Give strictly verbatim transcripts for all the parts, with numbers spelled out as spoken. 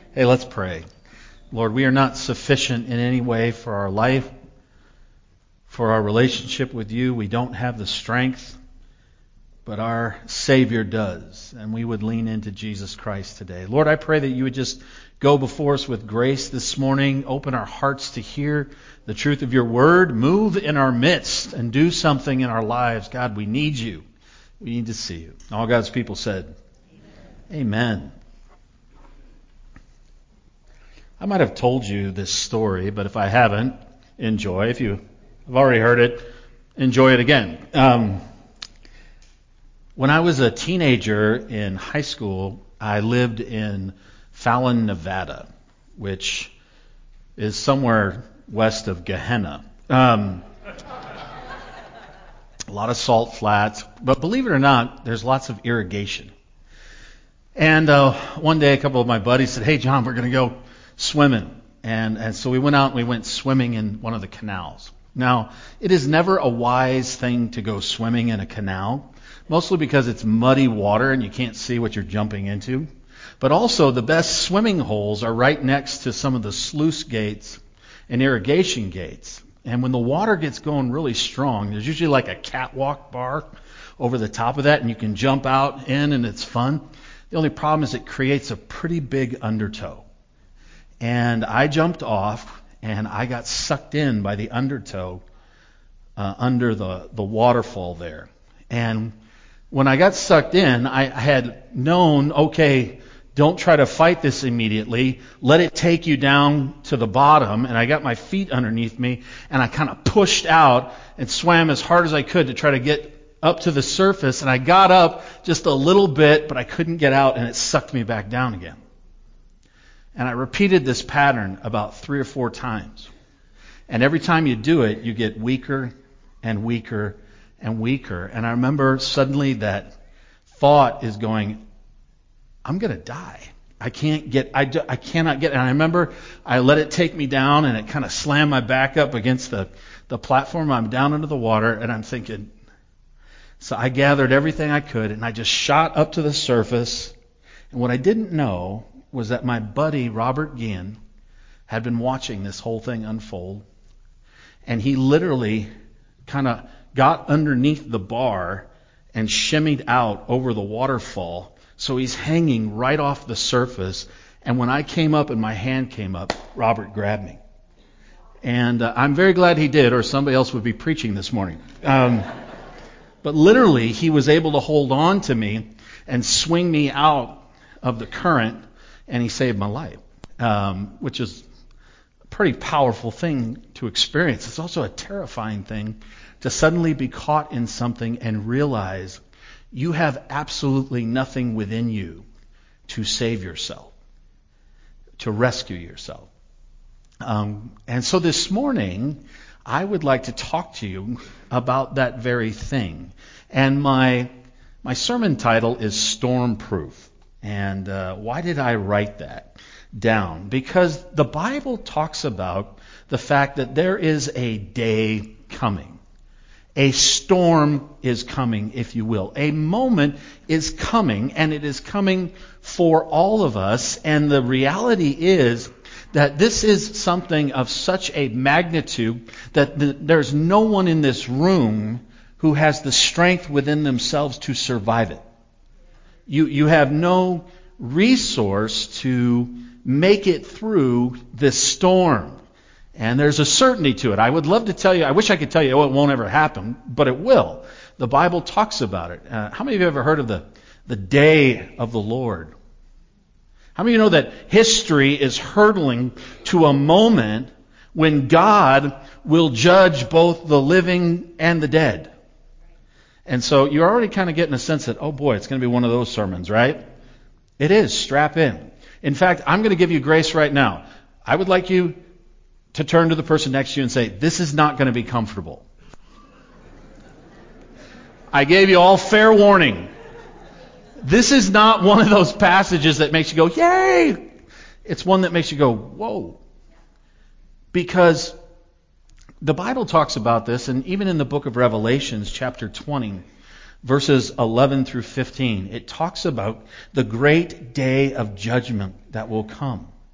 Hey, let's pray. Lord, we are not sufficient in any way for our life, for our relationship with you. We don't have the strength, but our Savior does, and we would lean into Jesus Christ today. Lord, I pray that you would just go before us with grace this morning, open our hearts to hear the truth of your word, move in our midst, and do something in our lives. God, we need you. We need to see you. All God's people said, Amen. Amen. I might have told you this story, but if I haven't, enjoy. If you have already heard it, enjoy it again. Um, when I was a teenager in high school, I lived in Fallon, Nevada, which is somewhere west of Gehenna. Um, a lot of salt flats, but believe it or not, there's lots of irrigation. And uh, one day, a couple of my buddies said, "Hey, John, we're going to go swimming." And, and so we went out and we went swimming in one of the canals. Now, it is never a wise thing to go swimming in a canal, mostly because it's muddy water and you can't see what you're jumping into. But also, the best swimming holes are right next to some of the sluice gates and irrigation gates. And when the water gets going really strong, there's usually like a catwalk bar over the top of that, and you can jump out in and it's fun. The only problem is it creates a pretty big undertow. And I jumped off, and I got sucked in by the undertow uh, under the, the waterfall there. And when I got sucked in, I had known, okay, don't try to fight this immediately. Let it take you down to the bottom. And I got my feet underneath me, and I kind of pushed out and swam as hard as I could to try to get up to the surface. And I got up just a little bit, but I couldn't get out, and it sucked me back down again. And I repeated this pattern about three or four times. And every time you do it, you get weaker and weaker and weaker. And I remember suddenly that thought is going, I'm going to die. I can't get, I, do, I cannot get, and I remember I let it take me down, and it kind of slammed my back up against the, the platform. I'm down into the water, and I'm thinking, so I gathered everything I could, and I just shot up to the surface. And what I didn't know was that my buddy, Robert Guillen, had been watching this whole thing unfold. And he literally kind of got underneath the bar and shimmied out over the waterfall. So he's hanging right off the surface. And when I came up and my hand came up, Robert grabbed me. And uh, I'm very glad he did, or somebody else would be preaching this morning. Um, but literally, he was able to hold on to me and swing me out of the current. And he saved my life, um, which is a pretty powerful thing to experience. It's also a terrifying thing to suddenly be caught in something and realize you have absolutely nothing within you to save yourself, to rescue yourself. Um, and so this morning, I would like to talk to you about that very thing. And my my sermon title is Stormproof. And uh, why did I write that down? Because the Bible talks about the fact that there is a day coming. A storm is coming, if you will. A moment is coming, and it is coming for all of us. And the reality is that this is something of such a magnitude that the, there's no one in this room who has the strength within themselves to survive it. You you have no resource to make it through this storm. And there's a certainty to it. I would love to tell you, I wish I could tell you, oh, it won't ever happen, but it will. The Bible talks about it. Uh, how many of you have ever heard of the, the day of the Lord? How many of you know that history is hurtling to a moment when God will judge both the living and the dead? And so you're already kind of getting a sense that, oh boy, it's going to be one of those sermons, right? It is. Strap in. In fact, I'm going to give you grace right now. I would like you to turn to the person next to you and say, this is not going to be comfortable. I gave you all fair warning. This is not one of those passages that makes you go, yay! It's one that makes you go, whoa. Because the Bible talks about this, and even in the book of Revelations, chapter twenty, verses eleven through fifteen, it talks about the great day of judgment that will come.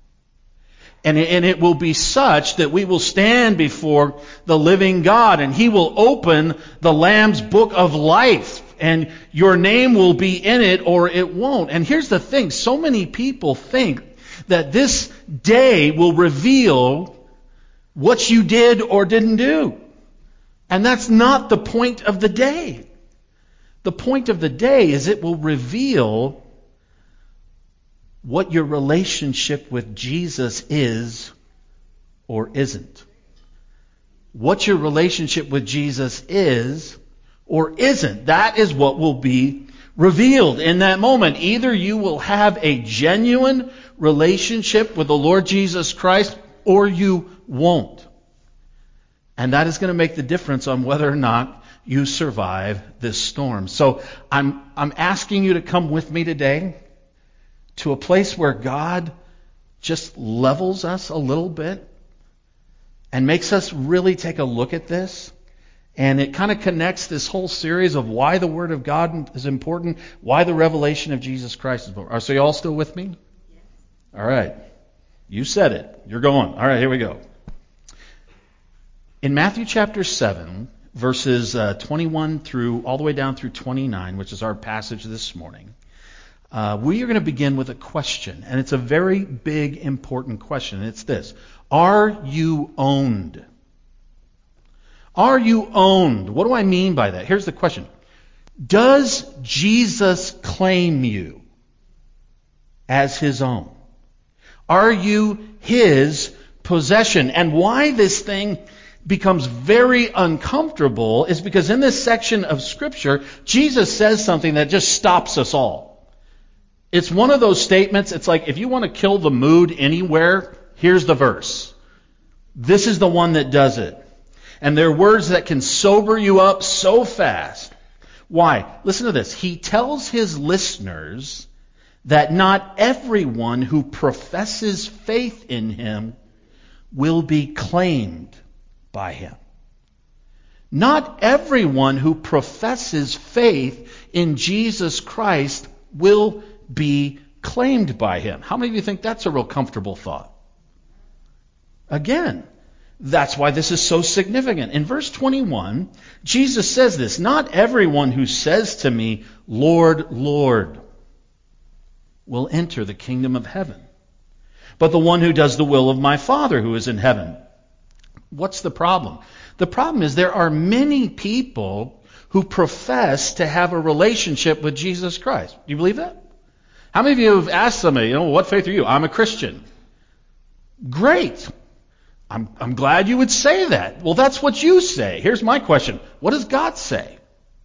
And it, and it will be such that we will stand before the living God, and He will open the Lamb's book of life, and your name will be in it or it won't. And here's the thing, so many people think that this day will reveal what you did or didn't do. And that's not the point of the day. The point of the day is it will reveal what your relationship with Jesus is or isn't. What your relationship with Jesus is or isn't. That is what will be revealed in that moment. Either you will have a genuine relationship with the Lord Jesus Christ or you won't. And that is going to make the difference on whether or not you survive this storm. So I'm I'm asking you to come with me today to a place where God just levels us a little bit and makes us really take a look at this. And it kind of connects this whole series of why the Word of God is important, why the revelation of Jesus Christ is important. So you all still with me? Yes. All right. You said it. You're going. All right, here we go. In Matthew chapter seven, verses uh, twenty-one through all the way down through twenty-nine, which is our passage this morning, uh, we are going to begin with a question. And it's a very big, important question. It's this. Are you owned? Are you owned? What do I mean by that? Here's the question. Does Jesus claim you as His own? Are you His possession? And why this thing becomes very uncomfortable is because in this section of Scripture, Jesus says something that just stops us all. It's one of those statements, it's like if you want to kill the mood anywhere, here's the verse. This is the one that does it. And they're words that can sober you up so fast. Why? Listen to this. He tells His listeners that not everyone who professes faith in Him will be claimed by Him. Not everyone who professes faith in Jesus Christ will be claimed by Him. How many of you think that's a real comfortable thought? Again, that's why this is so significant. In verse twenty-one, Jesus says this, not everyone who says to me, Lord, Lord, will enter the kingdom of heaven, but the one who does the will of my Father who is in heaven. What's the problem? The problem is there are many people who profess to have a relationship with Jesus Christ. Do you believe that? How many of you have asked somebody, you know, what faith are you? I'm a Christian. Great. I'm, I'm glad you would say that. Well, that's what you say. Here's my question. What does God say?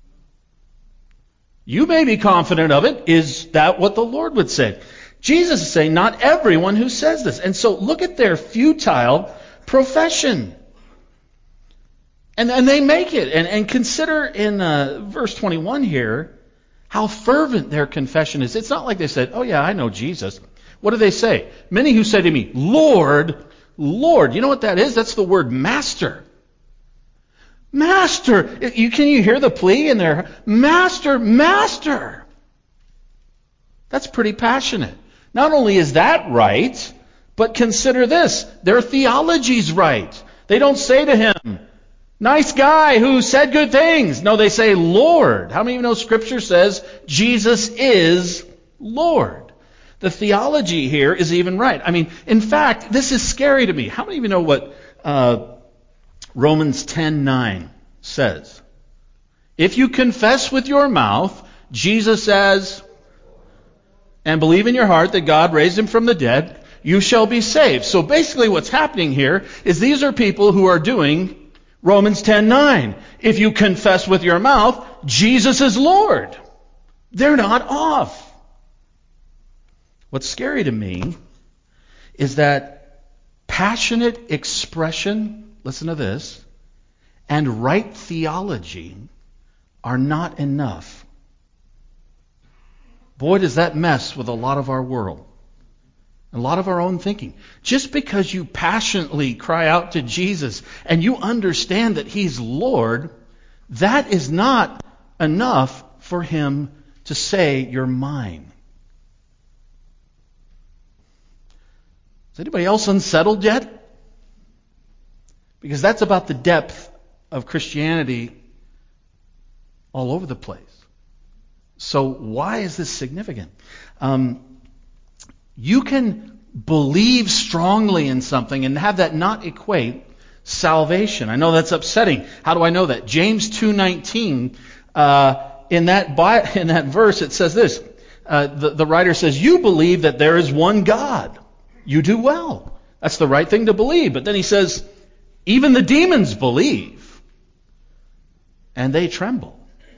You may be confident of it. Is that what the Lord would say? Jesus is saying not everyone who says this. And so look at their futile profession. And, and they make it. And, and consider in uh, verse twenty-one here how fervent their confession is. It's not like they said, oh yeah, I know Jesus. What do they say? Many who say to me, Lord, Lord. You know what that is? That's the word master. Master. You, can you hear the plea in there? Master, master. That's pretty passionate. Not only is that right, but consider this. Their theology's right. They don't say to him, nice guy who said good things. No, they say Lord. How many of you know Scripture says Jesus is Lord? The theology here is even right. I mean, in fact, this is scary to me. How many of you know what uh, Romans ten nine says? If you confess with your mouth Jesus as, and believe in your heart that God raised Him from the dead, you shall be saved. So basically what's happening here is these are people who are doing Romans ten nine. If you confess with your mouth Jesus is Lord, they're not off. What's scary to me is that passionate expression, listen to this, and right theology are not enough. Boy, does that mess with a lot of our world, a lot of our own thinking. Just because you passionately cry out to Jesus and you understand that He's Lord, that is not enough for Him to say, you're mine. Is anybody else unsettled yet? Because that's about the depth of Christianity all over the place. So why is this significant? Um, you can believe strongly in something and have that not equate salvation. I know that's upsetting. How do I know that? James two nineteen, uh, in that bi- in that verse, it says this. Uh, the, the writer says, you believe that there is one God. You do well. That's the right thing to believe. But then he says, even the demons believe, and they tremble.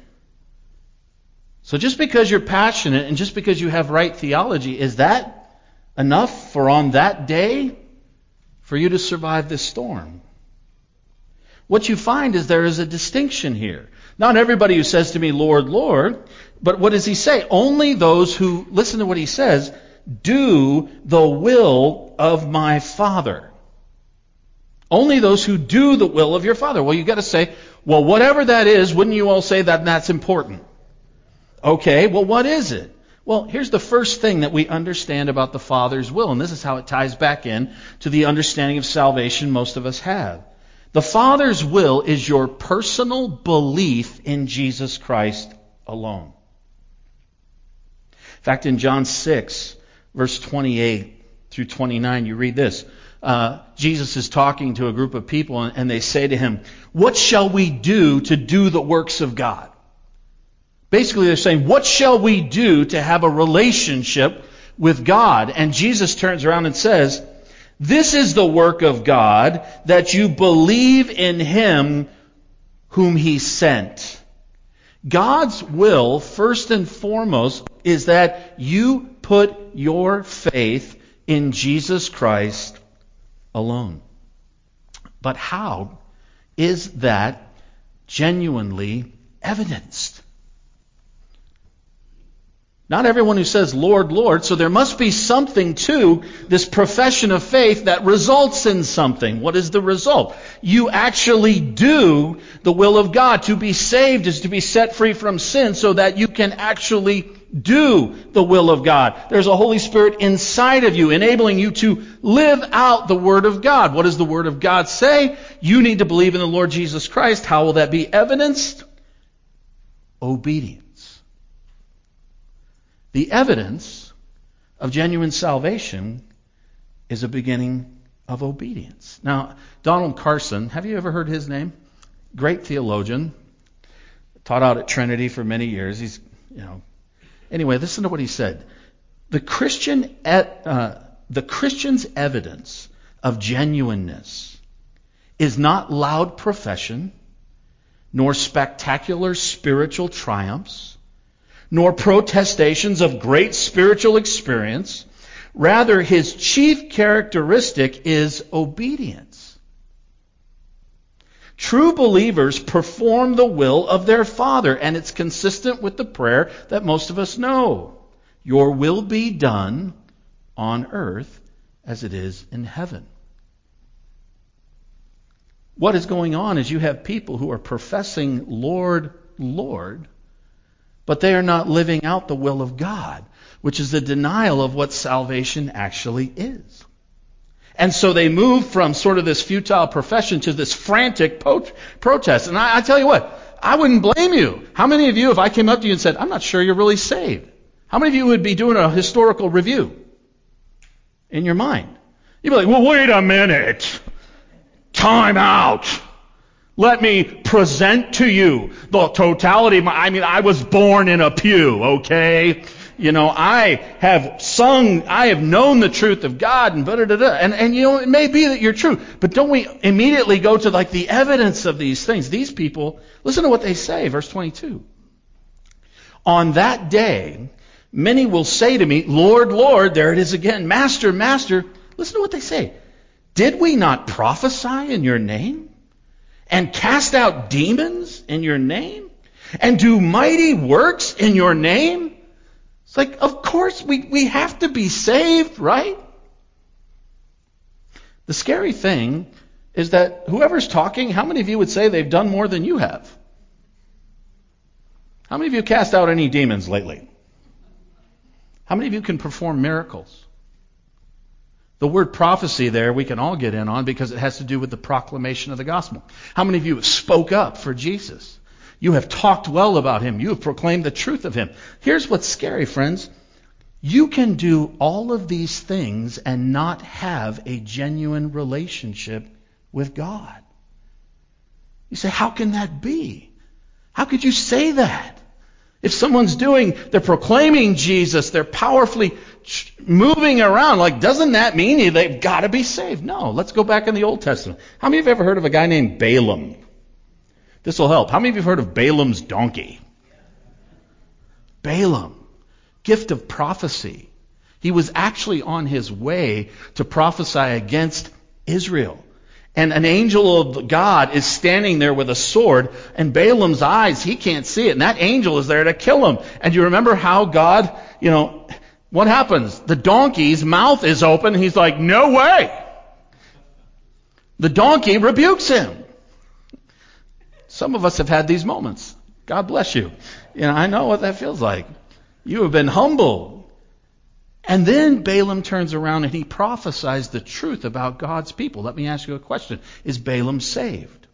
So just because you're passionate and just because you have right theology, is that enough for on that day for you to survive this storm? What you find is there is a distinction here. Not everybody who says to me, Lord, Lord, but what does he say? Only those who, listen to what he says, do the will of my Father. Only those who do the will of your Father. Well, you've got to say, well, whatever that is, wouldn't you all say that that's important? Okay, well, what is it? Well, here's the first thing that we understand about the Father's will, and this is how it ties back in to the understanding of salvation most of us have. The Father's will is your personal belief in Jesus Christ alone. In fact, in John six, verse twenty-eight through twenty-nine, you read this. Uh, Jesus is talking to a group of people, and they say to him, what shall we do to do the works of God? Basically, they're saying, what shall we do to have a relationship with God? And Jesus turns around and says, this is the work of God, that you believe in him whom he sent. God's will, first and foremost, is that you put your faith in Jesus Christ alone. But how is that genuinely evidenced? Not everyone who says, Lord, Lord, so there must be something to this profession of faith that results in something. What is the result? You actually do the will of God. To be saved is to be set free from sin so that you can actually do the will of God. There's a Holy Spirit inside of you, enabling you to live out the Word of God. What does the Word of God say? You need to believe in the Lord Jesus Christ. How will that be evidenced? Obedience. The evidence of genuine salvation is a beginning of obedience. Now, Donald Carson, have you ever heard his name? Great theologian. Taught out at Trinity for many years. He's, you know. Anyway, listen to what he said. The Christian, uh, the Christian's evidence of genuineness is not loud profession, nor spectacular spiritual triumphs, nor protestations of great spiritual experience. Rather, his chief characteristic is obedience. True believers perform the will of their Father, and it's consistent with the prayer that most of us know. Your will be done on earth as it is in heaven. What is going on is you have people who are professing Lord, Lord, but they are not living out the will of God, which is a denial of what salvation actually is. And so they move from sort of this futile profession to this frantic po- protest. And I, I tell you what, I wouldn't blame you. How many of you, if I came up to you and said, I'm not sure you're really saved, how many of you would be doing a historical review in your mind? You'd be like, well, wait a minute. Time out. Let me present to you the totality of my, I mean, I was born in a pew, okay? You know, I have sung, I have known the truth of God, and da-da-da-da. And, and you know, it may be that you're true, but don't we immediately go to like the evidence of these things? These people, listen to what they say, verse twenty-two. On that day, many will say to me, Lord, Lord, there it is again, Master, Master. Listen to what they say. Did we not prophesy in your name? And cast out demons in your name? And do mighty works in your name? It's like, of course, we, we have to be saved, right? The scary thing is that whoever's talking, how many of you would say they've done more than you have? How many of you cast out any demons lately? How many of you can perform miracles? The word prophecy there we can all get in on because it has to do with the proclamation of the gospel. How many of you have spoke up for Jesus? You have talked well about him. You have proclaimed the truth of him. Here's what's scary, friends. You can do all of these things and not have a genuine relationship with God. You say, how can that be? How could you say that? If someone's doing, they're proclaiming Jesus, they're powerfully moving around, like, doesn't that mean they've got to be saved? No. Let's go back in the Old Testament. How many of you have ever heard of a guy named Balaam? This will help. How many of you have heard of Balaam's donkey? Balaam, gift of prophecy. He was actually on his way to prophesy against Israel. And an angel of God is standing there with a sword, and Balaam's eyes, he can't see it, and that angel is there to kill him. And you remember how God, you know, what happens? The donkey's mouth is open, and he's like, no way! The donkey rebukes him. Some of us have had these moments. God bless you. You know, I know what that feels like. You have been humbled. And then Balaam turns around and he prophesies the truth about God's people. Let me ask you a question. Is Balaam saved?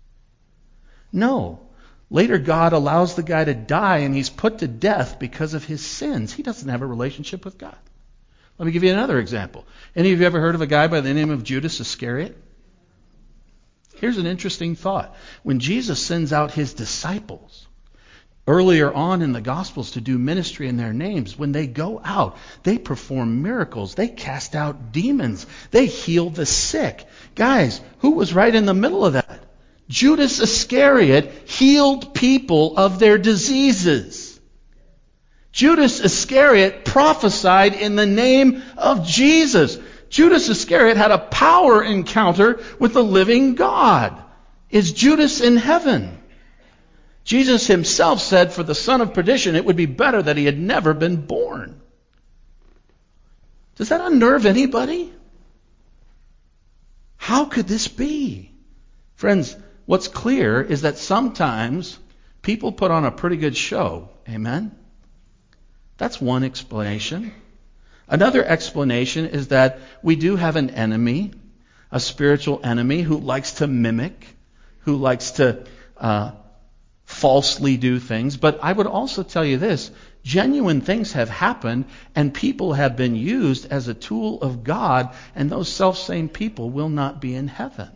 No. Later, God allows the guy to die and he's put to death because of his sins. He doesn't have a relationship with God. Let me give you another example. Any of you ever heard of a guy by the name of Judas Iscariot? Here's an interesting thought. When Jesus sends out his disciples earlier on in the Gospels to do ministry in their names, when they go out, they perform miracles. They cast out demons. They heal the sick. Guys, who was right in the middle of that? Judas Iscariot healed people of their diseases. Judas Iscariot prophesied in the name of Jesus. Judas Iscariot had a power encounter with the living God. Is Judas in heaven? Jesus himself said for the son of perdition, it would be better that he had never been born. Does that unnerve anybody? How could this be? Friends, what's clear is that sometimes people put on a pretty good show. Amen? That's one explanation. Another explanation is that we do have an enemy, a spiritual enemy who likes to mimic, who likes to uh, falsely do things. But I would also tell you this, genuine things have happened and people have been used as a tool of God, and those self-same people will not be in heaven.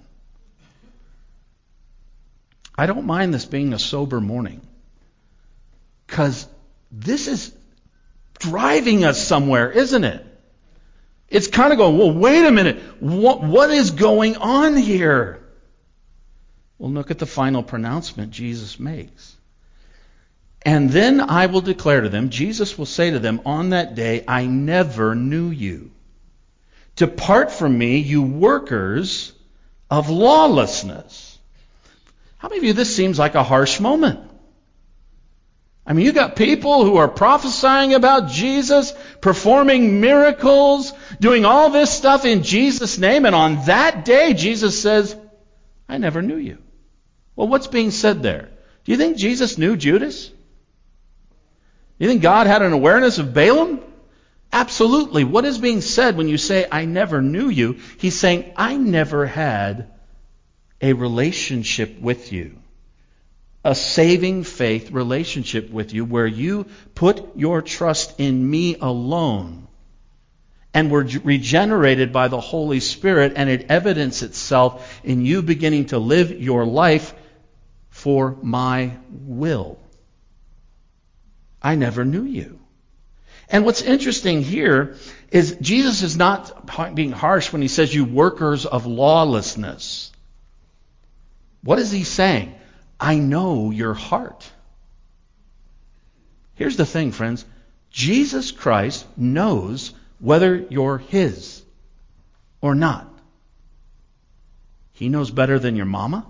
I don't mind this being a sober morning, because this is driving us somewhere, isn't it? It's kind of going, well, wait a minute. What, what is going on here? Well, look at the final pronouncement Jesus makes. And then I will declare to them, Jesus will say to them on that day, I never knew you. Depart from me, you workers of lawlessness. How many of you, this seems like a harsh moment? I mean, you got people who are prophesying about Jesus, performing miracles, doing all this stuff in Jesus' name, and on that day, Jesus says, I never knew you. Well, what's being said there? Do you think Jesus knew Judas? Do you think God had an awareness of Balaam? Absolutely. What is being said when you say, I never knew you? He's saying, I never had a relationship with you. A saving faith relationship with you where you put your trust in me alone and were regenerated by the Holy Spirit, and it evidenced itself in you beginning to live your life for my will. I never knew you. And what's interesting here is Jesus is not being harsh when he says you workers of lawlessness. What is he saying? I know your heart. Here's the thing, friends. Jesus Christ knows whether you're his or not. He knows better than your mama.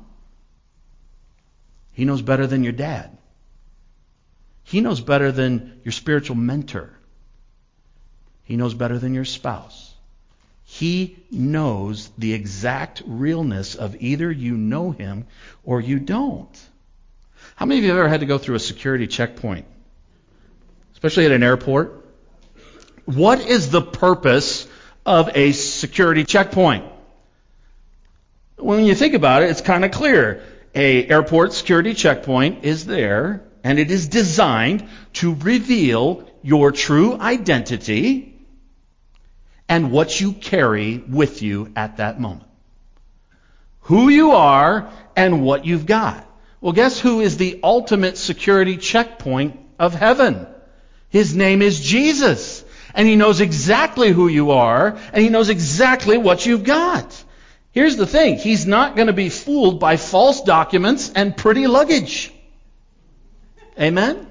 He knows better than your dad. He knows better than your spiritual mentor. He knows better than your spouse. He knows the exact realness of either you know him or you don't. How many of you have ever had to go through a security checkpoint? Especially at an airport? What is the purpose of a security checkpoint. When you think about it, it's kind of clear. A airport security checkpoint is there, and it is designed to reveal your true identity and what you carry with you at that moment. Who you are and what you've got. Well, guess who is the ultimate security checkpoint of heaven? His name is Jesus. And He knows exactly who you are, and He knows exactly what you've got. Here's the thing. He's not going to be fooled by false documents and pretty luggage. Amen?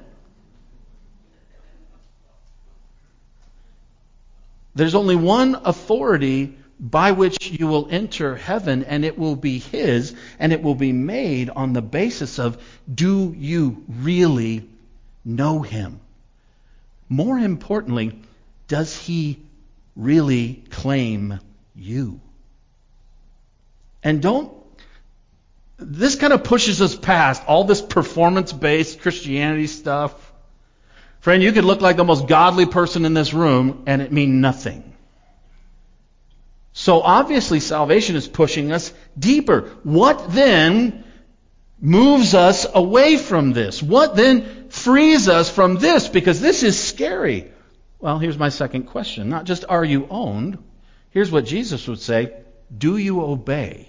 There's only one authority by which you will enter heaven, and it will be His, and it will be made on the basis of, do you really know Him? More importantly, does He really claim you? And don't, this kind of pushes us past all this performance-based Christianity stuff. Friend, you could look like the most godly person in this room and it mean nothing. So obviously salvation is pushing us deeper. What then moves us away from this? What then frees us from this? Because this is scary. Well, here's my second question. Not just are you owned. Here's what Jesus would say. Do you obey?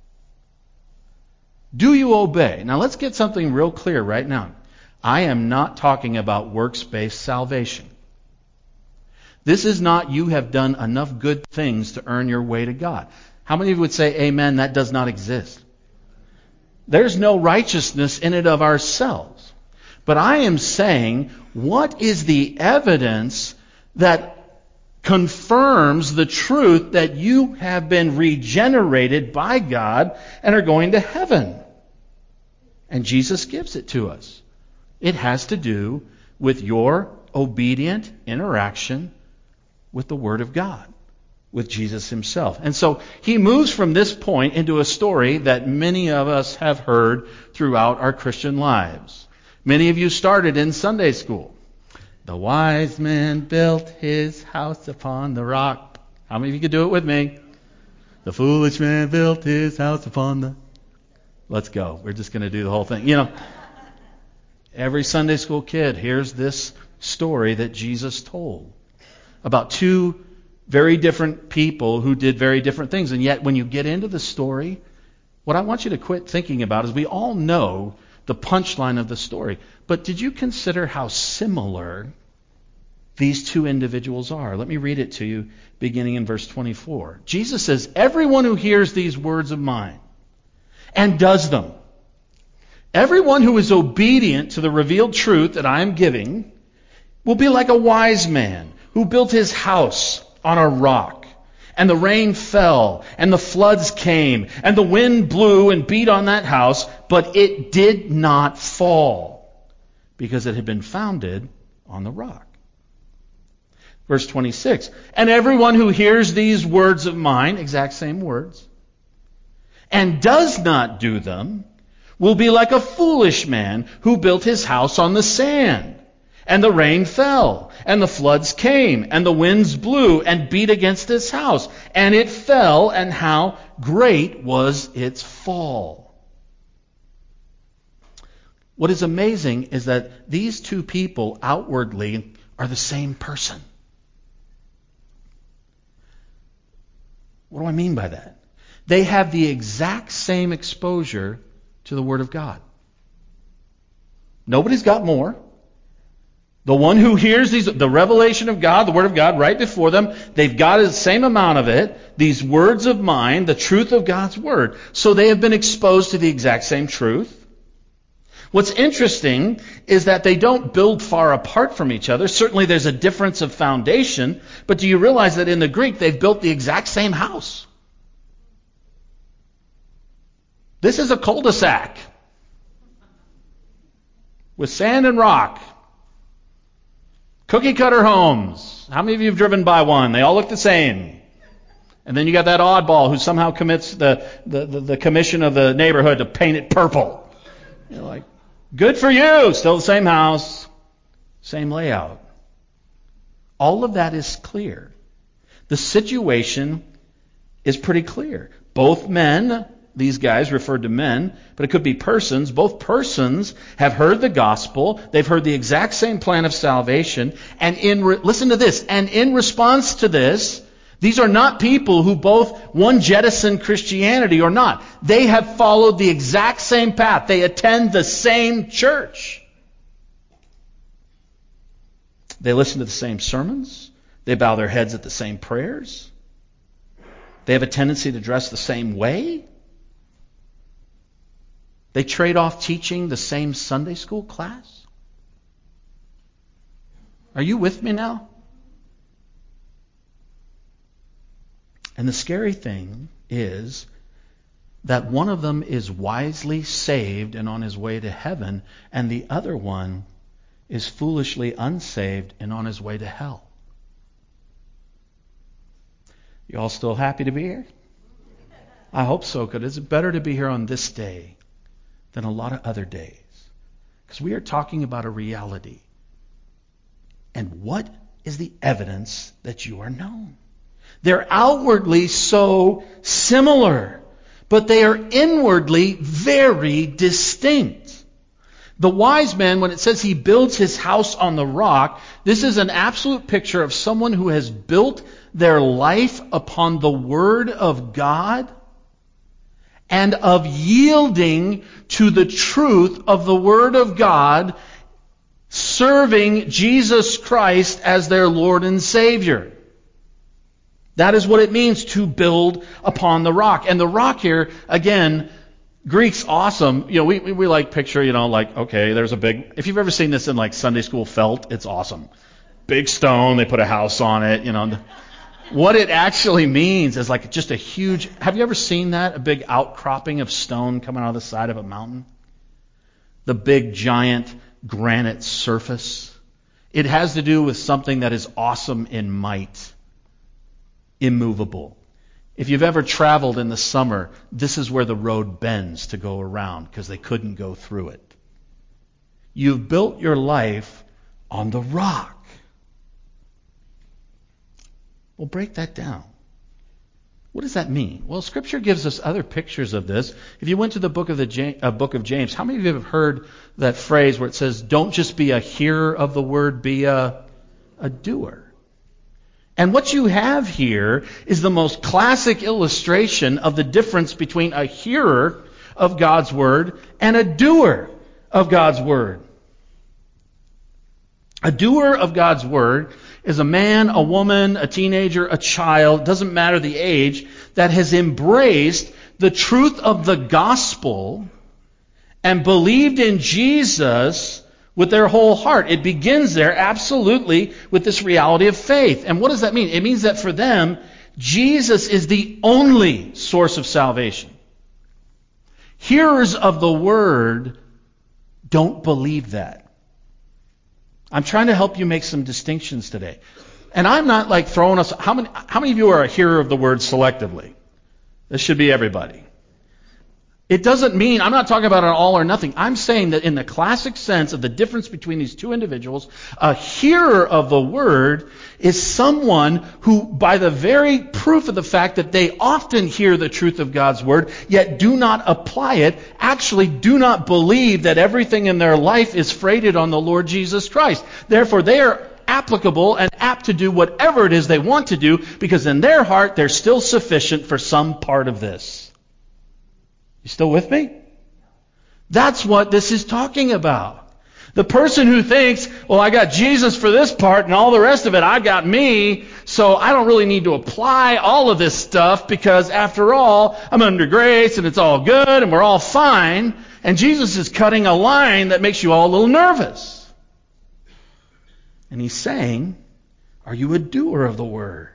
Do you obey? Now let's get something real clear right now. I am not talking about works-based salvation. This is not you have done enough good things to earn your way to God. How many of you would say, amen, that does not exist? There's no righteousness in it of ourselves. But I am saying, what is the evidence that confirms the truth that you have been regenerated by God and are going to heaven? And Jesus gives it to us. It has to do with your obedient interaction with the Word of God, with Jesus Himself. And so He moves from this point into a story that many of us have heard throughout our Christian lives. Many of you started in Sunday school. The wise man built his house upon the rock. How many of you could do it with me? The foolish man built his house upon the... Let's go. We're just going to do the whole thing. You know, every Sunday school kid hears this story that Jesus told about two very different people who did very different things. And yet when you get into the story, what I want you to quit thinking about is we all know the punchline of the story. But did you consider how similar these two individuals are? Let me read it to you beginning in verse twenty-four. Jesus says, everyone who hears these words of mine and does them, everyone who is obedient to the revealed truth that I am giving, will be like a wise man who built his house on a rock. And the rain fell, and the floods came, and the wind blew and beat on that house, but it did not fall, because it had been founded on the rock. Verse twenty-six, and everyone who hears these words of mine, exact same words, and does not do them, will be like a foolish man who built his house on the sand. And the rain fell, and the floods came, and the winds blew and beat against his house. And it fell, and how great was its fall. What is amazing is that these two people outwardly are the same person. What do I mean by that? They have the exact same exposure to the Word of God. Nobody's got more. The one who hears these, the revelation of God, the Word of God right before them, they've got the same amount of it, these words of mine, the truth of God's Word. So they have been exposed to the exact same truth. What's interesting is that they don't build far apart from each other. Certainly there's a difference of foundation, but do you realize that in the Greek they've built the exact same house? This is a cul-de-sac with sand and rock. Cookie cutter homes. How many of you have driven by one? They all look the same. And then you got that oddball who somehow commits the, the, the, the commission of the neighborhood to paint it purple. You're like, good for you. Still the same house. Same layout. All of that is clear. The situation is pretty clear. Both men, these guys referred to men, but it could be persons. Both persons have heard the gospel. They've heard the exact same plan of salvation. And in re- listen to this. And in response to this, these are not people who both one jettisoned Christianity or not. They have followed the exact same path. They attend the same church. They listen to the same sermons. They bow their heads at the same prayers. They have a tendency to dress the same way. They trade off teaching the same Sunday school class. Are you with me now? And the scary thing is that one of them is wisely saved and on his way to heaven, and the other one is foolishly unsaved and on his way to hell. You all still happy to be here? I hope so, because it's better to be here on this day than a lot of other days. Because we are talking about a reality. And what is the evidence that you are known? They're outwardly so similar, but they are inwardly very distinct. The wise man, when it says he builds his house on the rock, this is an absolute picture of someone who has built their life upon the Word of God and of yielding to the truth of the Word of God, serving Jesus Christ as their Lord and Savior. That is what it means to build upon the rock. And the rock here, again, Greek's awesome. You know, we, we, we like picture, you know, like, okay, there's a big, if you've ever seen this in like Sunday school felt, it's awesome. Big stone, they put a house on it, you know. What it actually means is like just a huge, have you ever seen that? A big outcropping of stone coming out of the side of a mountain? The big giant granite surface. It has to do with something that is awesome in might. Immovable. If you've ever traveled in the summer, this is where the road bends to go around because they couldn't go through it. You've built your life on the rock. Well, break that down. What does that mean? Well, Scripture gives us other pictures of this. If you went to the book of the James, uh, book of James, how many of you have heard that phrase where it says, "Don't just be a hearer of the word, be a a doer"? And what you have here is the most classic illustration of the difference between a hearer of God's Word and a doer of God's Word. A doer of God's Word is a man, a woman, a teenager, a child, doesn't matter the age, that has embraced the truth of the gospel and believed in Jesus with their whole heart. It begins there absolutely with this reality of faith. And what does that mean? It means that for them, Jesus is the only source of salvation. Hearers of the word don't believe that. I'm trying to help you make some distinctions today. And I'm not like throwing us, how many, how many of you are a hearer of the word selectively? This should be everybody. It doesn't mean, I'm not talking about an all or nothing. I'm saying that in the classic sense of the difference between these two individuals, a hearer of the word is someone who, by the very proof of the fact that they often hear the truth of God's word, yet do not apply it, actually do not believe that everything in their life is freighted on the Lord Jesus Christ. Therefore, they are applicable and apt to do whatever it is they want to do, because in their heart, they're still sufficient for some part of this. You still with me? That's what this is talking about. The person who thinks, well, I got Jesus for this part and all the rest of it, I got me, so I don't really need to apply all of this stuff because after all, I'm under grace and it's all good and we're all fine. And Jesus is cutting a line that makes you all a little nervous. And he's saying, are you a doer of the word?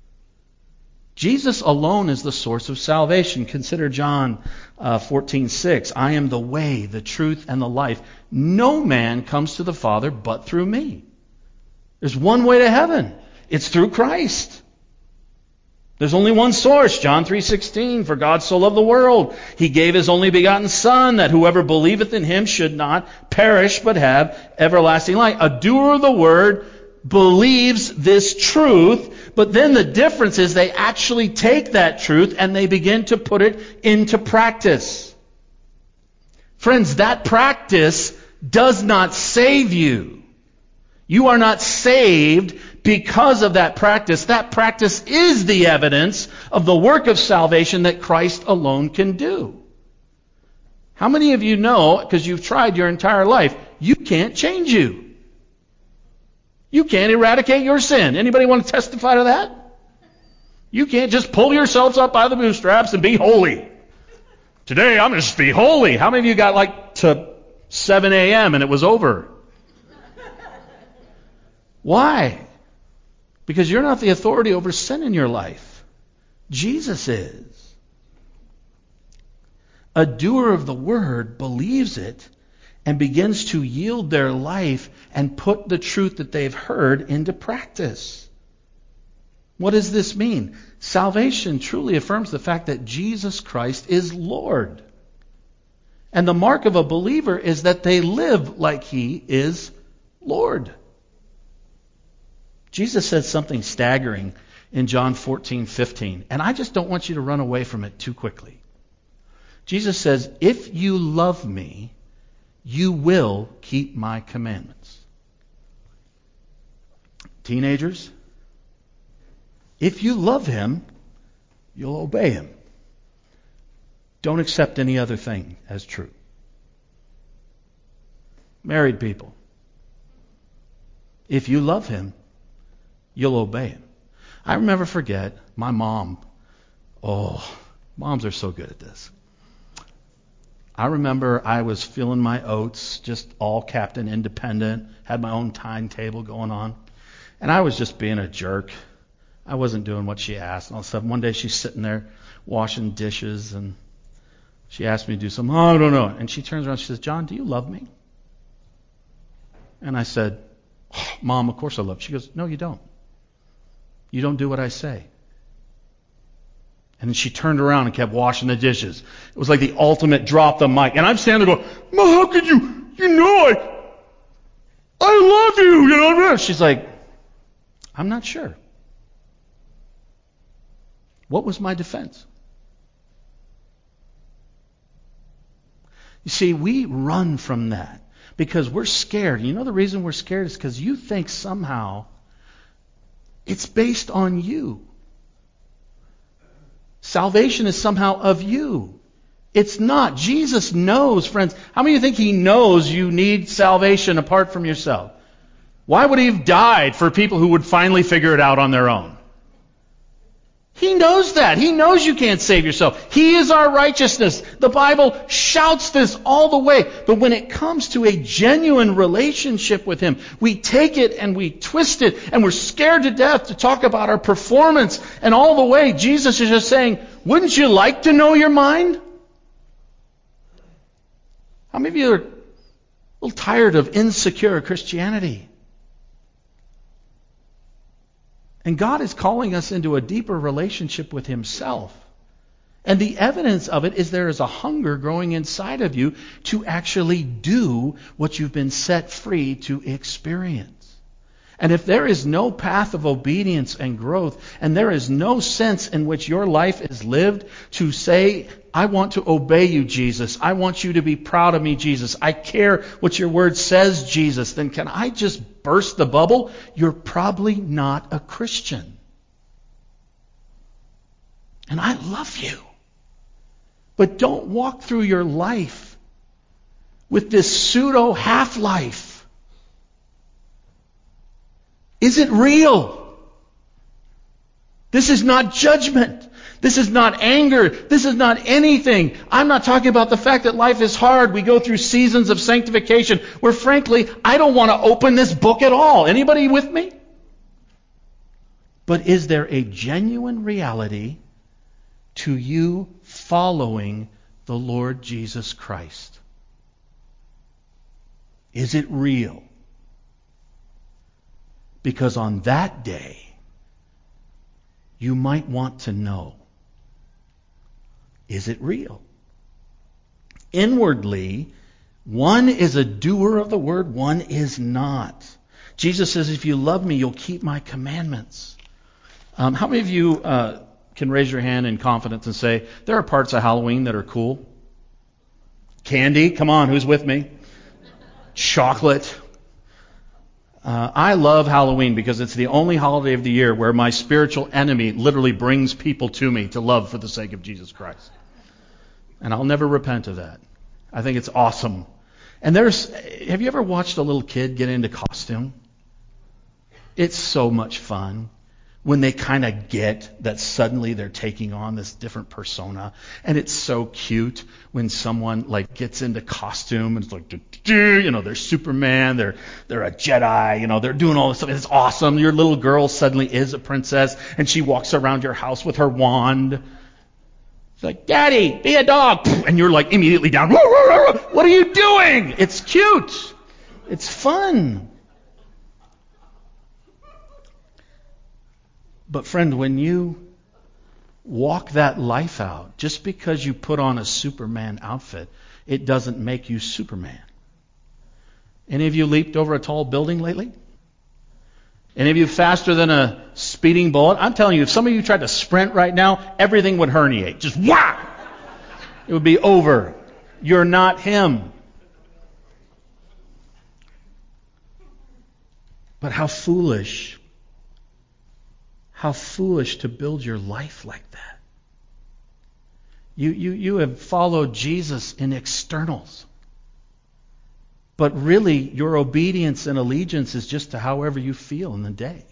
Jesus alone is the source of salvation. Consider John uh, fourteen six. I am the way, the truth, and the life. No man comes to the Father but through me. There's one way to heaven. It's through Christ. There's only one source. John three sixteen. For God so loved the world, He gave His only begotten Son, that whoever believeth in Him should not perish but have everlasting life. A doer of the word believes this truth, but then the difference is they actually take that truth and they begin to put it into practice. Friends, that practice does not save you. You are not saved because of that practice. That practice is the evidence of the work of salvation that Christ alone can do. How many of you know, because you've tried your entire life, you can't change you? You can't eradicate your sin. Anybody want to testify to that? You can't just pull yourselves up by the bootstraps and be holy. Today I'm going to just be holy. How many of you got like to seven a.m. and it was over? Why? Because you're not the authority over sin in your life. Jesus is. A doer of the word believes it and begins to yield their life and put the truth that they've heard into practice. What does this mean? Salvation truly affirms the fact that Jesus Christ is Lord. And the mark of a believer is that they live like He is Lord. Jesus said something staggering in John fourteen fifteen, and I just don't want you to run away from it too quickly. Jesus says, if you love me, you will keep my commandments. Teenagers, if you love Him, you'll obey Him. Don't accept any other thing as true. Married people, if you love Him, you'll obey Him. I will never forget my mom. Oh, moms are so good at this. I remember I was feeling my oats, just all Captain Independent, had my own timetable going on, and I was just being a jerk. I wasn't doing what she asked. And all of a sudden, one day she's sitting there washing dishes, and she asked me to do something. Oh, I don't know. And she turns around and she says, John, do you love me? And I said, oh, Mom, of course I love you. She goes, no, you don't. You don't do what I say. And then she turned around and kept washing the dishes. It was like the ultimate drop the mic. And I'm standing there going, Mom, how could you, you know I, I love you. You know what I mean? She's like, I'm not sure. What was my defense? You see, we run from that because we're scared. You know the reason we're scared is because you think somehow it's based on you. Salvation is somehow of you. It's not. Jesus knows, friends. How many of you think He knows you need salvation apart from yourself? Why would He have died for people who would finally figure it out on their own? He knows that. He knows you can't save yourself. He is our righteousness. The Bible shouts this all the way. But when it comes to a genuine relationship with Him, we take it and we twist it, and we're scared to death to talk about our performance. And all the way, Jesus is just saying, wouldn't you like to know your mind? How many of you are a little tired of insecure Christianity? And God is calling us into a deeper relationship with Himself. And the evidence of it is there is a hunger growing inside of you to actually do what you've been set free to experience. And if there is no path of obedience and growth, and there is no sense in which your life is lived to say, I want to obey you, Jesus. I want you to be proud of me, Jesus. I care what your word says, Jesus. Then can I just burst the bubble? You're probably not a Christian. And I love you. But don't walk through your life with this pseudo half-life. Is it real? This is not judgment. This is not anger. This is not anything. I'm not talking about the fact that life is hard. We go through seasons of sanctification where, frankly, I don't want to open this book at all. Anybody with me? But is there a genuine reality to you following the Lord Jesus Christ? Is it real? Because on that day, you might want to know, is it real? Inwardly, one is a doer of the word, one is not. Jesus says, if you love me, you'll keep my commandments. Um, how many of you uh, can raise your hand in confidence and say, there are parts of Halloween that are cool? Candy, come on, who's with me? Chocolate. Uh, I love Halloween because it's the only holiday of the year where my spiritual enemy literally brings people to me to love for the sake of Jesus Christ. And I'll never repent of that. I think it's awesome. And there's, have you ever watched a little kid get into costume? It's so much fun when they kind of get that suddenly they're taking on this different persona. And it's so cute when someone like gets into costume and it's like, you know, they're Superman, they're they're a Jedi, you know, they're doing all this stuff. It's awesome. Your little girl suddenly is a princess and she walks around your house with her wand. It's like, Daddy, be a dog. And you're like immediately down. What are you doing? It's cute. It's fun. But friend, when you walk that life out, just because you put on a Superman outfit, it doesn't make you Superman. Any of you leaped over a tall building lately? Any of you faster than a speeding bullet? I'm telling you, if some of you tried to sprint right now, everything would herniate. Just whap! It would be over. You're not him. But how foolish. How foolish to build your life like that. You, you, you have followed Jesus in externals. But really, your obedience and allegiance is just to however you feel in the day.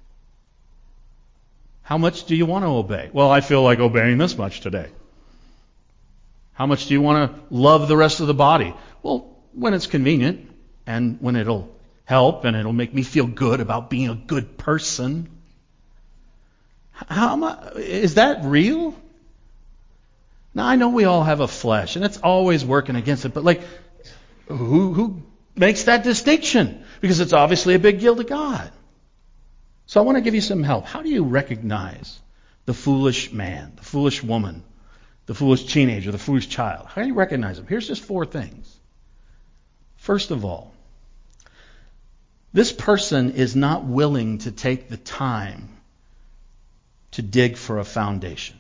How much do you want to obey? Well, I feel like obeying this much today. How much do you want to love the rest of the body? Well, when it's convenient and when it'll help and it'll make me feel good about being a good person. How am I, is that real? Now, I know we all have a flesh, and it's always working against it, but like, who, who makes that distinction? Because it's obviously a big deal to God. So I want to give you some help. How do you recognize the foolish man, the foolish woman, the foolish teenager, the foolish child? How do you recognize them? Here's just four things. First of all, this person is not willing to take the time to dig for a foundation.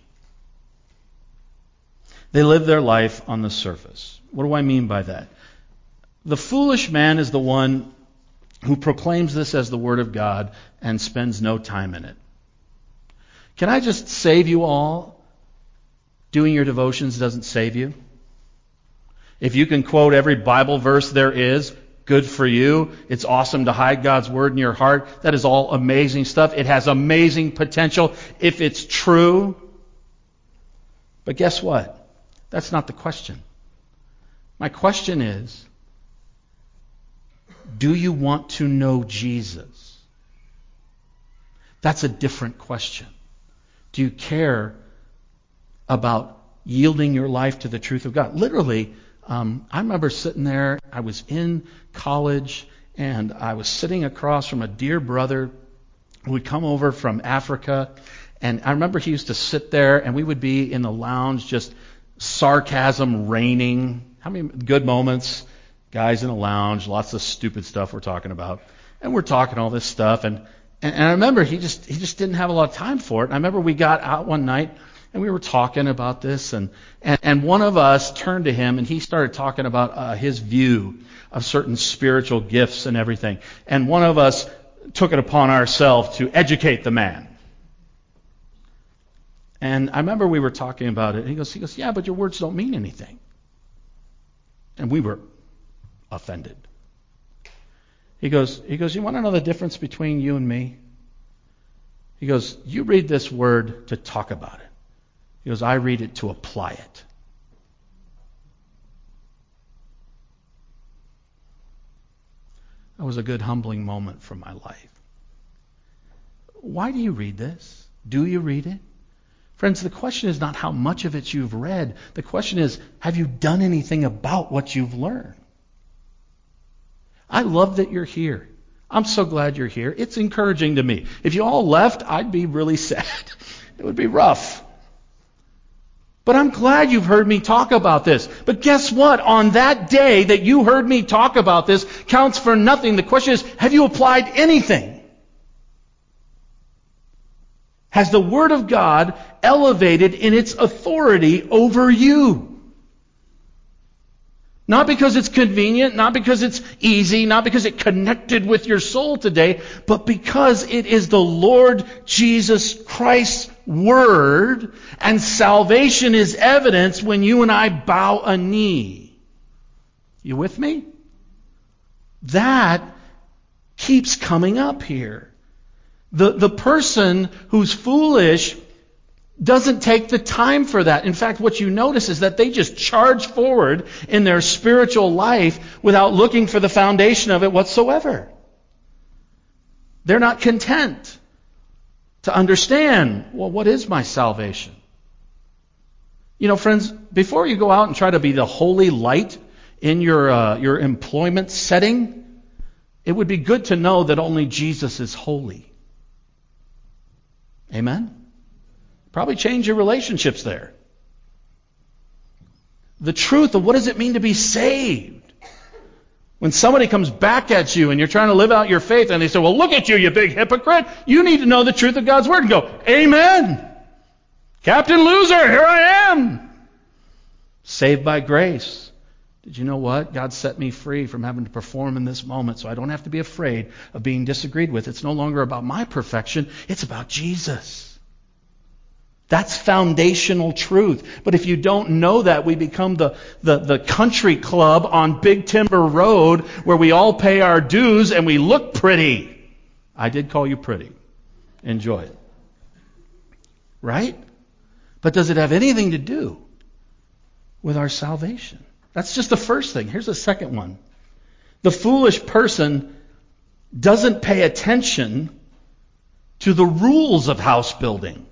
They live their life on the surface. What do I mean by that? The foolish man is the one who proclaims this as the Word of God and spends no time in it. Can I just save you all? Doing your devotions doesn't save you. If you can quote every Bible verse there is, good for you. It's awesome to hide God's Word in your heart. That is all amazing stuff. It has amazing potential if it's true. But guess what? That's not the question. My question is, do you want to know Jesus? That's a different question. Do you care about yielding your life to the truth of God? Literally, Um, I remember sitting there, I was in college, and I was sitting across from a dear brother who would come over from Africa, and I remember he used to sit there, and we would be in the lounge, just sarcasm raining. How many good moments? Guys in the lounge, lots of stupid stuff we're talking about, and we're talking all this stuff, and, and, and I remember he just he just didn't have a lot of time for it. And I remember we got out one night, and we were talking about this, and, and, and one of us turned to him, and he started talking about uh, his view of certain spiritual gifts and everything. And one of us took it upon ourselves to educate the man. And I remember we were talking about it, and he goes, he goes, yeah, but your words don't mean anything. And we were offended. He goes, he goes, you want to know the difference between you and me? He goes, you read this word to talk about it. He goes, I read it to apply it. That was a good humbling moment for my life. Why do you read this? Do you read it? Friends, the question is not how much of it you've read. The question is, have you done anything about what you've learned? I love that you're here. I'm so glad you're here. It's encouraging to me. If you all left, I'd be really sad. It would be rough. But I'm glad you've heard me talk about this. But guess what? On that day that you heard me talk about this counts for nothing. The question is, have you applied anything? Has the Word of God elevated in its authority over you? Not because it's convenient, not because it's easy, not because it connected with your soul today, but because it is the Lord Jesus Christ's Word, and salvation is evidence when you and I bow a knee. You with me? That keeps coming up here. The, the person who's foolish doesn't take the time for that. In fact, what you notice is that they just charge forward in their spiritual life without looking for the foundation of it whatsoever. They're not content to understand, well, what is my salvation? You know, friends, before you go out and try to be the holy light in your uh, your employment setting, it would be good to know that only Jesus is holy. Amen? Probably change your relationships there. The truth of what does it mean to be saved? When somebody comes back at you and you're trying to live out your faith and they say, well, look at you, you big hypocrite. You need to know the truth of God's Word and go, amen. Captain Loser, here I am. Saved by grace. Did you know what? God set me free from having to perform in this moment so I don't have to be afraid of being disagreed with. It's no longer about my perfection. It's about Jesus. That's foundational truth. But if you don't know that, we become the, the, the country club on Big Timber Road where we all pay our dues and we look pretty. I did call you pretty. Enjoy it. Right? But does it have anything to do with our salvation? That's just the first thing. Here's the second one. The foolish person doesn't pay attention to the rules of house building.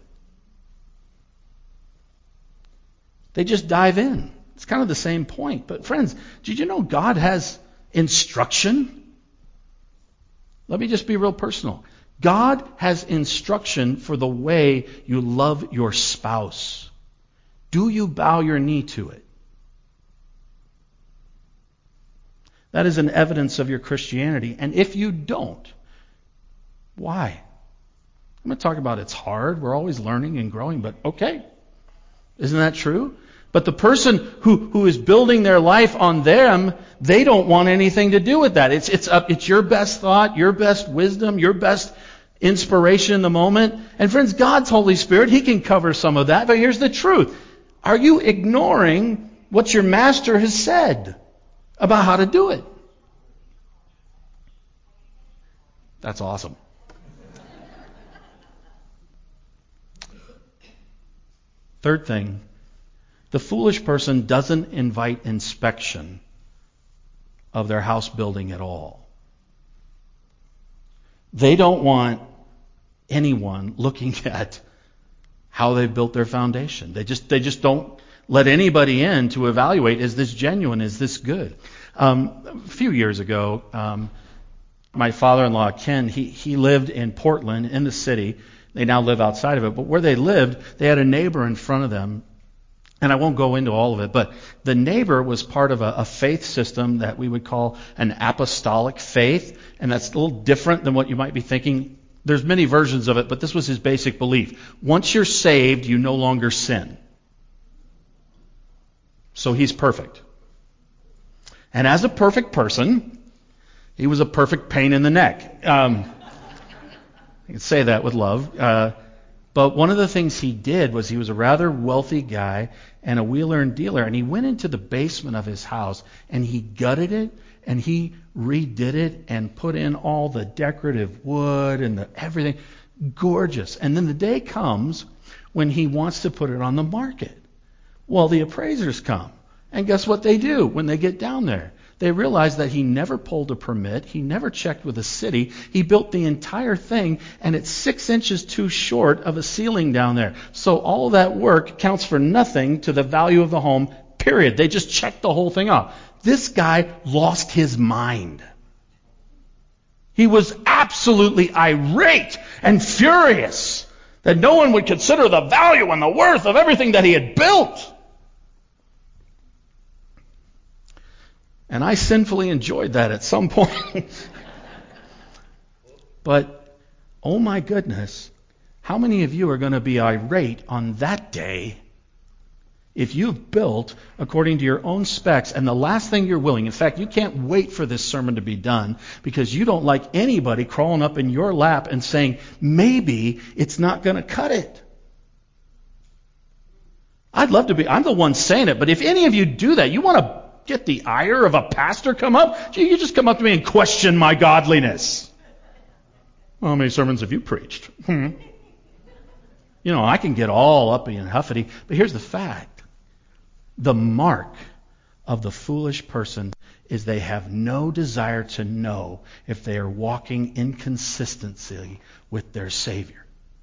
They just dive in. It's kind of the same point. But friends, did you know God has instruction? Let me just be real personal. God has instruction for the way you love your spouse. Do you bow your knee to it? That is an evidence of your Christianity. And if you don't, why? I'm going to talk about it's hard. We're always learning and growing, but okay. Isn't that true? But the person who, who is building their life on them, they don't want anything to do with that. It's it's up, it's your best thought, your best wisdom, your best inspiration in the moment. And friends, God's Holy Spirit, He can cover some of that. But here's the truth. Are you ignoring what your master has said about how to do it? That's awesome. Third thing. The foolish person doesn't invite inspection of their house building at all. They don't want anyone looking at how they've built their foundation. They just they just don't let anybody in to evaluate, is this genuine, is this good? Um, a few years ago, um, my father-in-law, Ken, he, he lived in Portland, in the city. They now live outside of it. But where they lived, they had a neighbor in front of them. And I won't go into all of it, but the neighbor was part of a, a faith system that we would call an apostolic faith. And that's a little different than what you might be thinking. There's many versions of it, but this was his basic belief. Once you're saved, you no longer sin. So he's perfect. And as a perfect person, he was a perfect pain in the neck. Um, I can say that with love. Uh, But one of the things he did was he was a rather wealthy guy and a wheeler and dealer. And he went into the basement of his house and he gutted it and he redid it and put in all the decorative wood and the everything. Gorgeous. And then the day comes when he wants to put it on the market. Well, the appraisers come. And guess what they do when they get down there? They realize that he never pulled a permit. He never checked with the city. He built the entire thing, and it's six inches too short of a ceiling down there. So all of that work counts for nothing to the value of the home, period. They just checked the whole thing off. This guy lost his mind. He was absolutely irate and furious That no one would consider the value and the worth of everything that he had built. And I sinfully enjoyed that at some point. But, oh my goodness, how many of you are going to be irate on that day if you've built according to your own specs and the last thing you're willing, in fact, you can't wait for this sermon to be done because you don't like anybody crawling up in your lap and saying, maybe it's not going to cut it. I'd love to be, I'm the one saying it, but if any of you do that, you want to get the ire of a pastor come up? Gee, you just come up to me and question my godliness. Well, how many sermons have you preached? Hmm. You know, I can get all uppy and huffety, but here's the fact. The mark of the foolish person is they have no desire to know if they are walking in consistency with their Savior.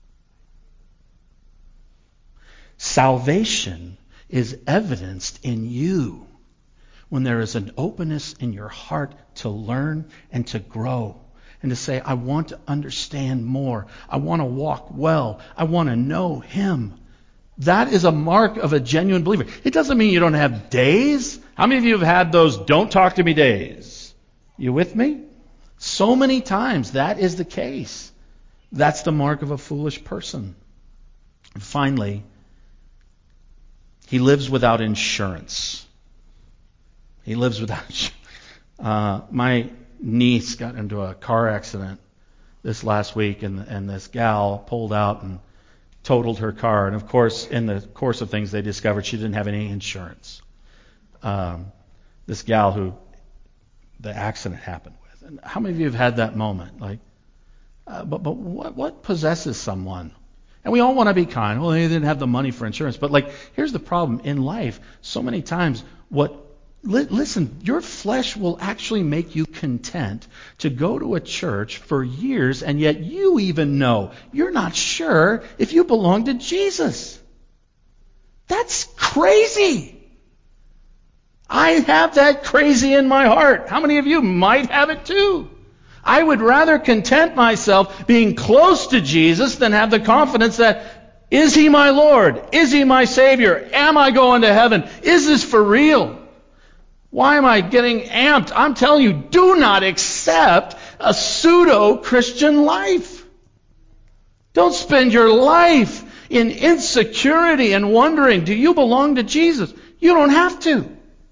Salvation is evidenced in you when there is an openness in your heart to learn and to grow and to say, I want to understand more. I want to walk well. I want to know Him. That is a mark of a genuine believer. It doesn't mean you don't have days. How many of you have had those don't talk to me days? You with me? So many times that is the case. That's the mark of a foolish person. And finally, he lives without insurance. He lives without... Uh, my niece got into a car accident this last week, and, and this gal pulled out and totaled her car. And of course, in the course of things, they discovered she didn't have any insurance. Um, this gal who the accident happened with. And how many of you have had that moment? Like, uh, but but what, what possesses someone? And we all want to be kind. Well, they didn't have the money for insurance. But like, here's the problem in life. So many times, what li- listen, your flesh will actually make you content to go to a church for years, and yet you even know you're not sure if you belong to Jesus. That's crazy. I have that crazy in my heart. How many of you might have it too? I would rather content myself being close to Jesus than have the confidence that, is He my Lord? Is He my Savior? Am I going to heaven? Is this for real? Why am I getting amped? I'm telling you, do not accept a pseudo-Christian life. Don't spend your life in insecurity and wondering, do you belong to Jesus? You don't have to.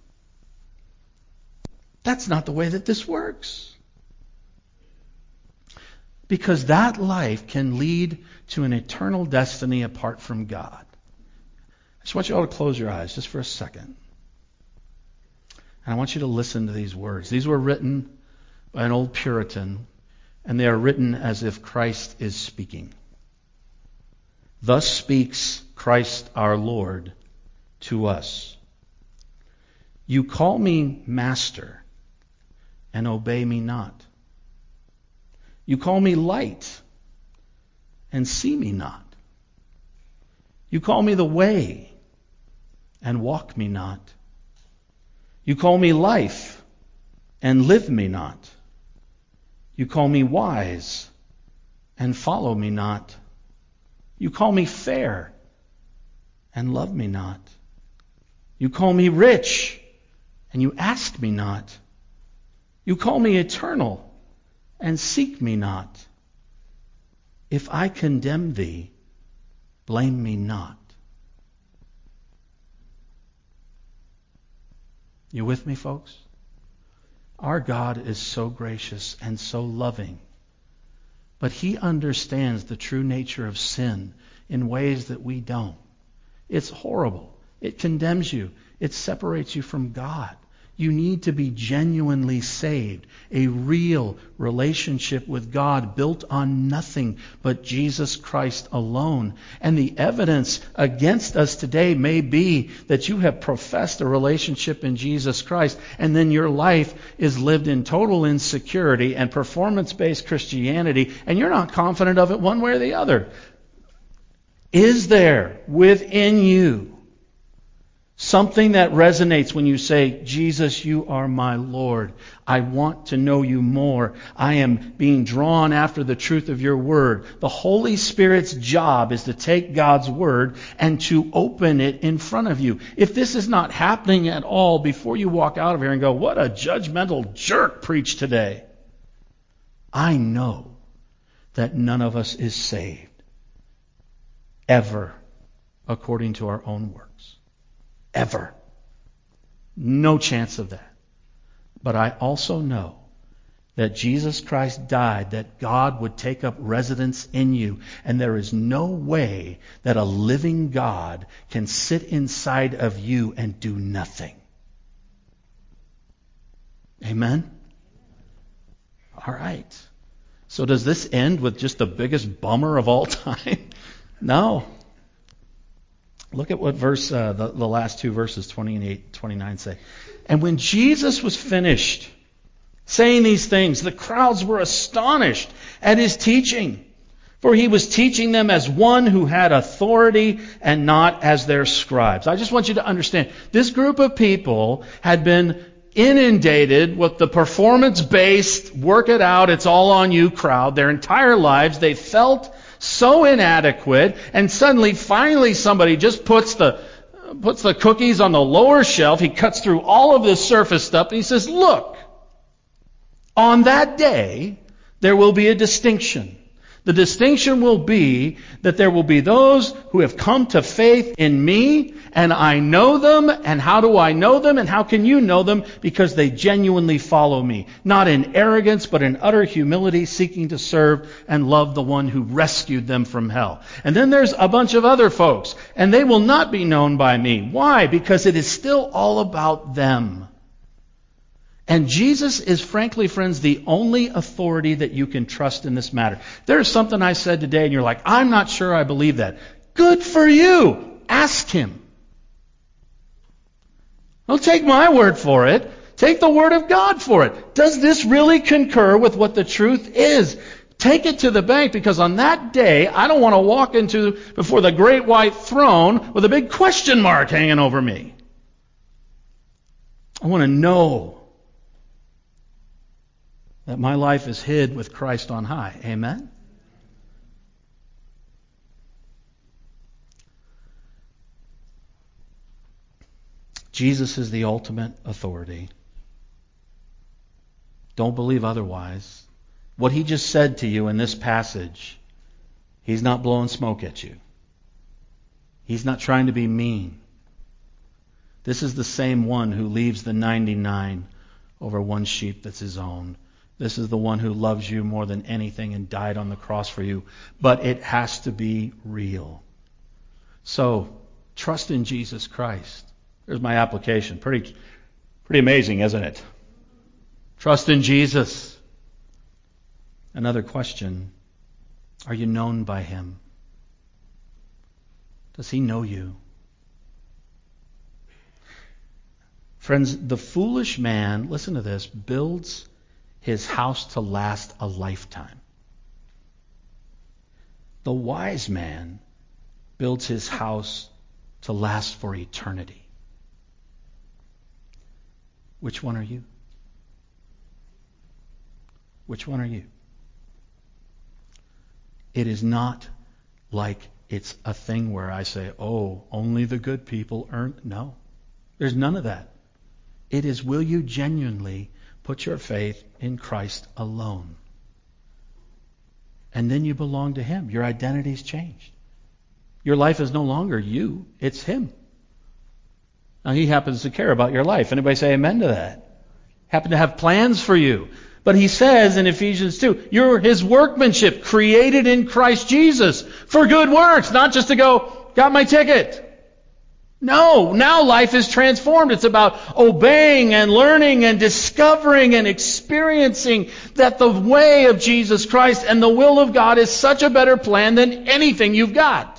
That's not the way that this works. Because that life can lead to an eternal destiny apart from God. I just want you all to close your eyes just for a second. And I want you to listen to these words. These were written by an old Puritan, and they are written as if Christ is speaking. Thus speaks Christ our Lord to us. You call me Master, and obey me not. You call me light, and see me not. You call me the way, and walk me not. You call me life, and live me not. You call me wise, and follow me not. You call me fair, and love me not. You call me rich, and you ask me not. You call me eternal, and seek me not. If I condemn thee, blame me not. You with me, folks? Our God is so gracious and so loving, but He understands the true nature of sin in ways that we don't. It's horrible. It condemns you. It separates you from God. You need to be genuinely saved. A real relationship with God built on nothing but Jesus Christ alone. And the evidence against us today may be that you have professed a relationship in Jesus Christ, and then your life is lived in total insecurity and performance-based Christianity, and you're not confident of it one way or the other. Is there within you Something that resonates when you say, Jesus, you are my Lord. I want to know you more. I am being drawn after the truth of your word. The Holy Spirit's job is to take God's word and to open it in front of you. If this is not happening at all before you walk out of here and go, what a judgmental jerk preached today, I know that none of us is saved ever according to our own works. Ever. No chance of that. But I also know that Jesus Christ died that God would take up residence in you. And there is no way that a living God can sit inside of you and do nothing. Amen? All right. So does this end with just the biggest bummer of all time? No. Look at what verse uh, the, the last two verses, twenty-eight, twenty-nine say. And when Jesus was finished saying these things, the crowds were astonished at his teaching, for he was teaching them as one who had authority and not as their scribes. I just want you to understand, this group of people had been inundated with the performance-based, work it out, it's all on you crowd their entire lives. They felt so inadequate, and suddenly, finally, somebody just puts the puts the cookies on the lower shelf. He cuts through all of this surface stuff, and he says, look, on that day, there will be a distinction. The distinction will be that there will be those who have come to faith in me, and I know them. And how do I know them? And how can you know them? Because they genuinely follow me. Not in arrogance, but in utter humility, seeking to serve and love the one who rescued them from hell. And then there's a bunch of other folks, and they will not be known by me. Why? Because it is still all about them. And Jesus is, frankly, friends, the only authority that you can trust in this matter. There's something I said today, and you're like, I'm not sure I believe that. Good for you. Ask him. Don't take my word for it. Take the word of God for it. Does this really concur with what the truth is? Take it to the bank, because on that day, I don't want to walk into before the great white throne with a big question mark hanging over me. I want to know that my life is hid with Christ on high. Amen? Jesus is the ultimate authority. Don't believe otherwise. What he just said to you in this passage, he's not blowing smoke at you. He's not trying to be mean. This is the same one who leaves the ninety-nine over one sheep that's his own. This is the one who loves you more than anything and died on the cross for you. But it has to be real. So, trust in Jesus Christ. There's my application. Pretty, pretty amazing, isn't it? Trust in Jesus. Another question. Are you known by him? Does he know you? Friends, the foolish man, listen to this, builds his house to last a lifetime. The wise man builds his house to last for eternity. Which one are you? Which one are you? It is not like it's a thing where I say, oh, only the good people earn. No, there's none of that. It is, will you genuinely put your faith in Christ alone? And then you belong to him. Your identity's changed. Your life is no longer you, it's him. Now he happens to care about your life. Anybody say amen to that? Happen to have plans for you. But he says in Ephesians two, you're his workmanship, created in Christ Jesus for good works, not just to go, got my ticket. No, now life is transformed. It's about obeying and learning and discovering and experiencing that the way of Jesus Christ and the will of God is such a better plan than anything you've got.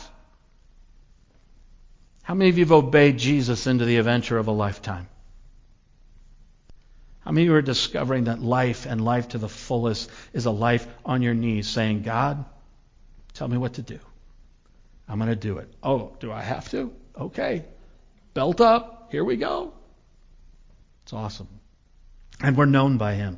How many of you have obeyed Jesus into the adventure of a lifetime? How many of you are discovering that life and life to the fullest is a life on your knees saying, God, tell me what to do. I'm going to do it. Oh, do I have to? Okay. Belt up. Here we go. It's awesome. And we're known by Him.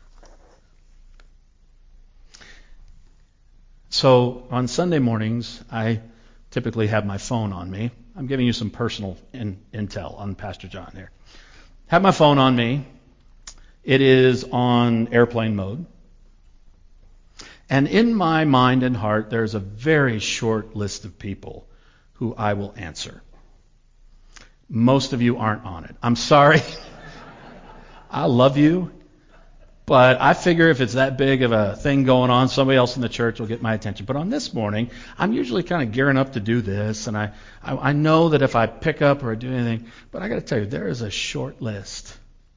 So on Sunday mornings, I typically have my phone on me. I'm giving you some personal in, intel on Pastor John here. Have my phone on me. It is on airplane mode. And in my mind and heart, there's a very short list of people who I will answer. Most of you aren't on it. I'm sorry. I love you. But I figure if it's that big of a thing going on, somebody else in the church will get my attention. But on this morning, I'm usually kind of gearing up to do this. And I, I, I know that if I pick up or do anything, but I got to tell you, there is a short list.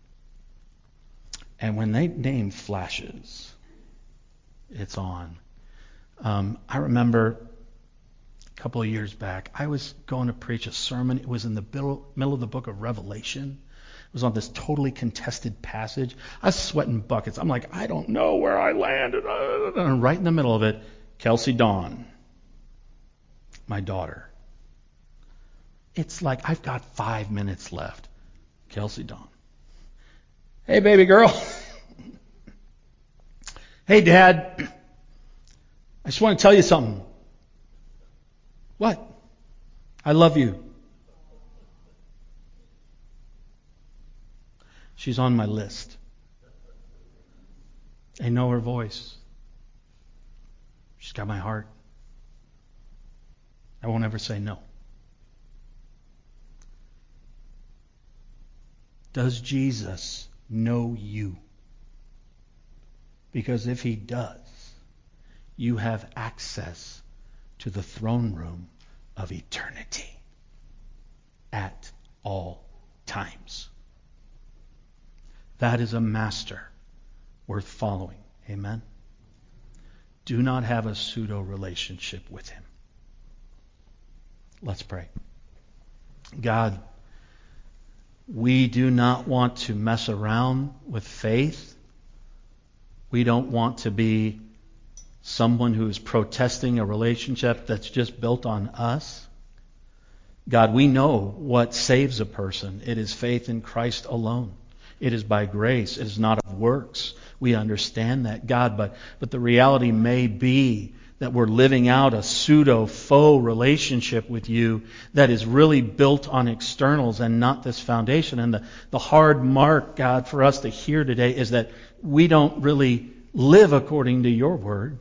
And when they name flashes, it's on. Um, I remember a couple of years back, I was going to preach a sermon. It was in the middle, middle of the book of Revelation. It was on this totally contested passage. I was sweating buckets. I'm like, I don't know where I landed. And right in the middle of it, Kelsey Dawn, my daughter. It's like I've got five minutes left. Kelsey Dawn. Hey, baby girl. Hey, Dad. I just want to tell you something. What? I love you. She's on my list. I know her voice. She's got my heart. I won't ever say no. Does Jesus know you? Because if He does, you have access to the throne room of eternity at all times. That is a master worth following. Amen? Do not have a pseudo relationship with Him. Let's pray. God, we do not want to mess around with faith. We don't want to be someone who is protesting a relationship that's just built on us. God, we know what saves a person. It is faith in Christ alone. It is by grace. It is not of works. We understand that, God, but, but the reality may be that we're living out a pseudo faux relationship with you that is really built on externals and not this foundation. And the, the hard mark, God, for us to hear today is that we don't really live according to your word.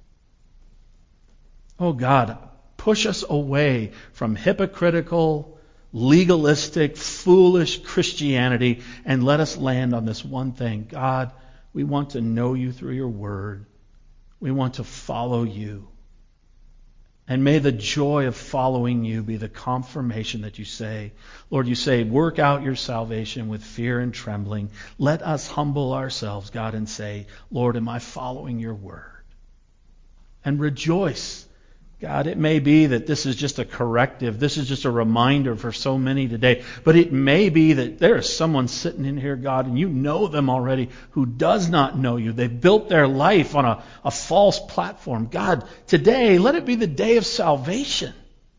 Oh God, push us away from hypocritical, legalistic, foolish Christianity and let us land on this one thing. God, we want to know you through your word. We want to follow you. And may the joy of following you be the confirmation that you say, Lord, you say, work out your salvation with fear and trembling. Let us humble ourselves, God, and say, Lord, am I following your word? And rejoice. God, it may be that this is just a corrective. This is just a reminder for so many today. But it may be that there is someone sitting in here, God, and you know them already who does not know you. They've built their life on a, a false platform. God, today, let it be the day of salvation.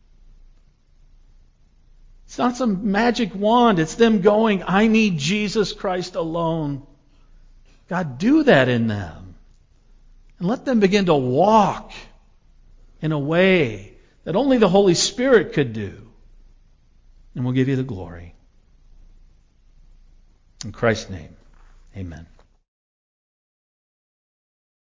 It's not some magic wand. It's them going, I need Jesus Christ alone. God, do that in them. And let them begin to walk in a way that only the Holy Spirit could do. And we'll give you the glory. In Christ's name, amen.